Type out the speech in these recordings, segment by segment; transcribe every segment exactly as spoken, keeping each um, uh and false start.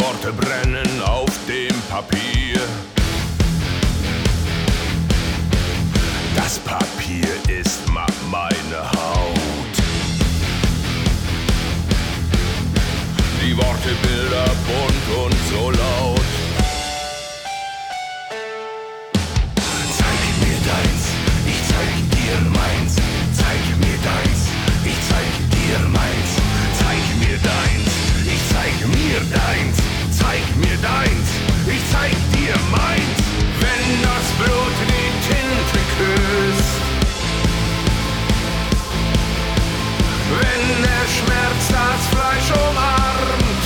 Worte brennen auf dem Papier. Das Papier ist ma meine Haut. Die Worte, Bilder, bunt und so laut. Zeig mir deins, ich zeig dir meins. Zeig mir deins, ich zeig dir meins. Zeig mir deins, ich zeig mir deins. Zeig mir deins, ich zeig dir meins. Wenn das Blut die Tinte küsst, wenn der Schmerz das Fleisch umarmt,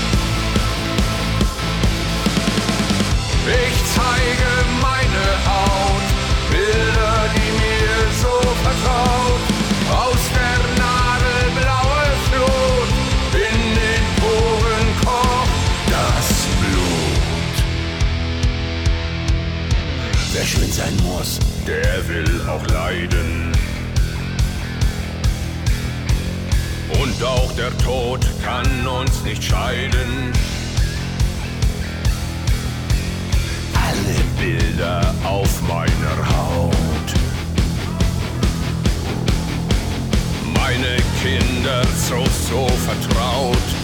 ich zeige meine Haut, Bilder, die mir so vertraut, aus der Nadel blaue Flut, in den Poren kocht das Blut. Wer schön sein muss, Der will auch leiden. Und auch der Tod kann uns nicht scheiden. Alle Bilder auf meiner Haut, meine Kinder so, so vertraut.